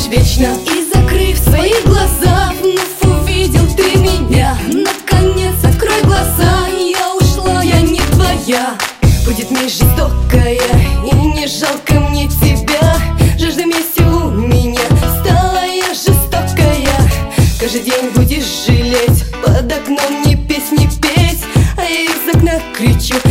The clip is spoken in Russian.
вечно. И закрыв свои глаза, вновь увидел ты меня. Наконец открой глаза, я ушла, я не твоя. Будет месть жестокая, и не жалко мне тебя. Жажда мести у меня стала я жестокая. Каждый день будешь жалеть, под окном мне песни петь, а я из окна кричу: